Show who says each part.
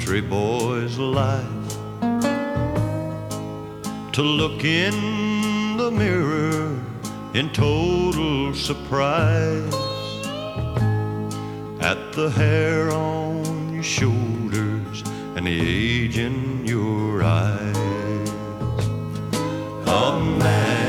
Speaker 1: country boy's life, to look in the mirror in total surprise at the hair on your shoulders and the age in your eyes. A man